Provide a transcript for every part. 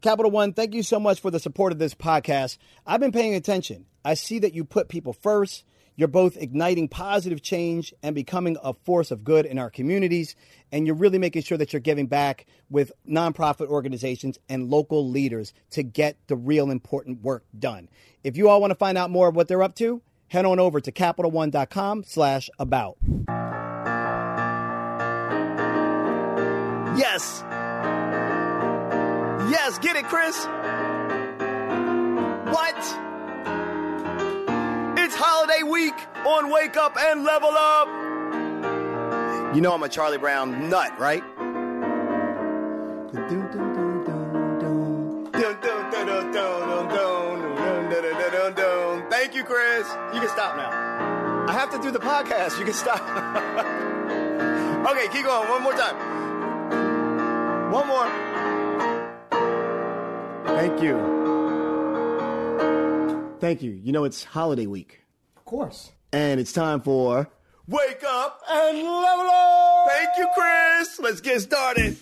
Capital One, thank you so much for the support of this podcast. I've been paying attention. I see that you put people first. You're both igniting positive change and becoming a force of good in our communities. And you're really making sure that you're giving back with nonprofit organizations and local leaders to get the real important work done. If you all want to find out more of what they're up to, head on over to CapitalOne.com/about. Yes. Yes, get it, Chris. What? It's holiday week on Wake Up and Level Up. You know I'm a Charlie Brown nut, right? Thank you, Chris. You can stop now. I have to do the podcast. You can stop. Okay, keep going. One more time. One more. Thank you. Thank you. You know, it's holiday week. Of course. And it's time for Wake Up and Level Up. Thank you, Chris. Let's get started.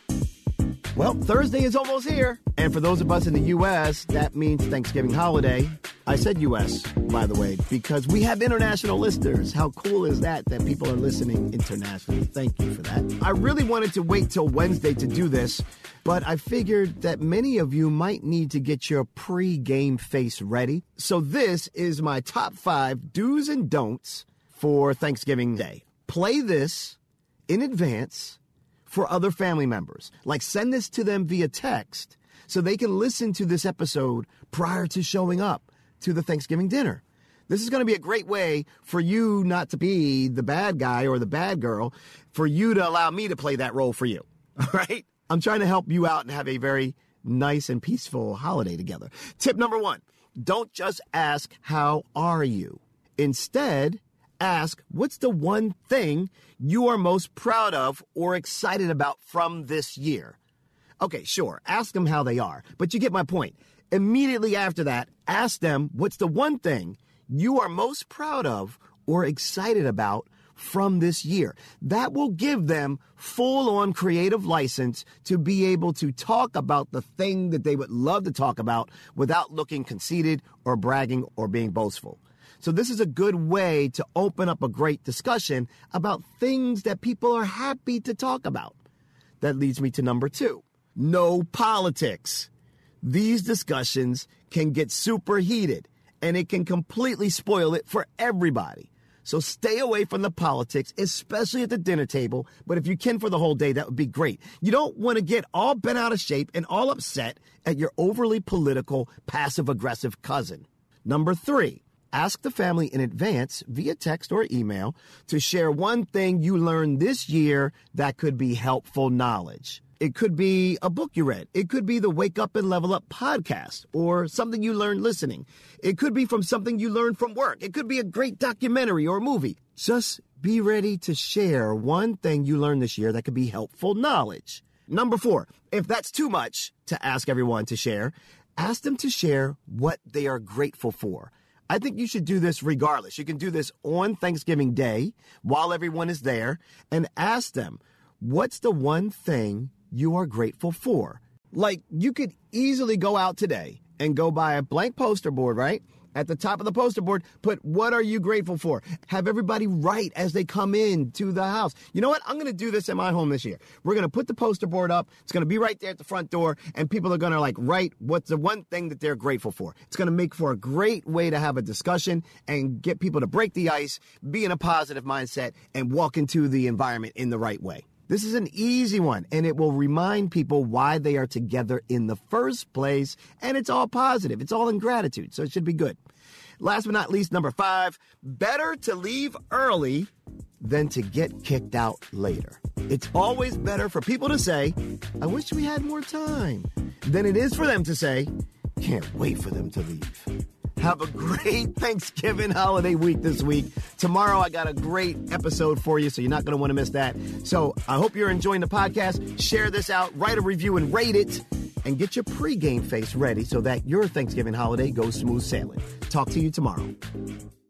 Well, Thursday is almost here. And for those of us in the U.S., that means Thanksgiving holiday. I said U.S., by the way, because we have international listeners. How cool is that people are listening internationally? Thank you for that. I really wanted to wait till Wednesday to do this, but I figured that many of you might need to get your pre-game face ready. So this is my top 5 do's and don'ts for Thanksgiving Day. Play this in advance for other family members. Like, send this to them via text so they can listen to this episode prior to showing up to the Thanksgiving dinner. This is going to be a great way for you not to be the bad guy or the bad girl, for you to allow me to play that role for you. All right? I'm trying to help you out and have a very nice and peaceful holiday together. Tip number 1, don't just ask, how are you? Instead, ask, what's the one thing you are most proud of or excited about from this year? Okay, sure, ask them how they are, but you get my point. Immediately after that, ask them, what's the one thing you are most proud of or excited about from this year? That will give them full-on creative license to be able to talk about the thing that they would love to talk about without looking conceited or bragging or being boastful. So this is a good way to open up a great discussion about things that people are happy to talk about. That leads me to number 2. No politics. These discussions can get super heated, and it can completely spoil it for everybody. So stay away from the politics, especially at the dinner table. But if you can for the whole day, that would be great. You don't want to get all bent out of shape and all upset at your overly political, passive-aggressive cousin. Number 3. Ask the family in advance via text or email to share one thing you learned this year that could be helpful knowledge. It could be a book you read. It could be the Wake Up and Level Up podcast or something you learned listening. It could be from something you learned from work. It could be a great documentary or movie. Just be ready to share one thing you learned this year that could be helpful knowledge. Number 4, if that's too much to ask everyone to share, ask them to share what they are grateful for. I think you should do this regardless. You can do this on Thanksgiving Day while everyone is there and ask them, what's the one thing you are grateful for? Like, you could easily go out today and go buy a blank poster board, right? At the top of the poster board, put, what are you grateful for? Have everybody write as they come in to the house. You know what? I'm going to do this in my home this year. We're going to put the poster board up. It's going to be right there at the front door, and people are going to write what's the one thing that they're grateful for. It's going to make for a great way to have a discussion and get people to break the ice, be in a positive mindset, and walk into the environment in the right way. This is an easy one, and it will remind people why they are together in the first place, and it's all positive. It's all in gratitude, so it should be good. Last but not least, number 5, better to leave early than to get kicked out later. It's always better for people to say, I wish we had more time, than it is for them to say, can't wait for them to leave. Have a great Thanksgiving holiday week this week. Tomorrow, I got a great episode for you, so you're not going to want to miss that. So I hope you're enjoying the podcast. Share this out, write a review, and rate it. And get your pregame face ready so that your Thanksgiving holiday goes smooth sailing. Talk to you tomorrow.